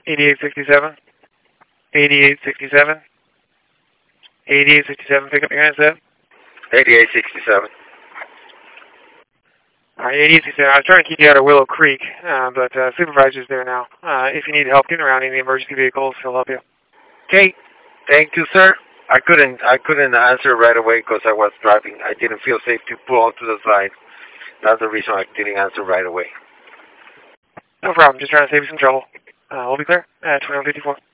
8867. 8867. 8867, pick up your handset. 8867. Alright, 8867. I was trying to keep you out of Willow Creek, but supervisor's there now. If you need help getting around any emergency vehicles, he'll help you. Okay. Thank you, sir. I couldn't answer right away because I was driving. I didn't feel safe to pull onto the side. That's the reason I didn't answer right away. No problem. Just trying to save you some trouble. We'll be clear at 2154.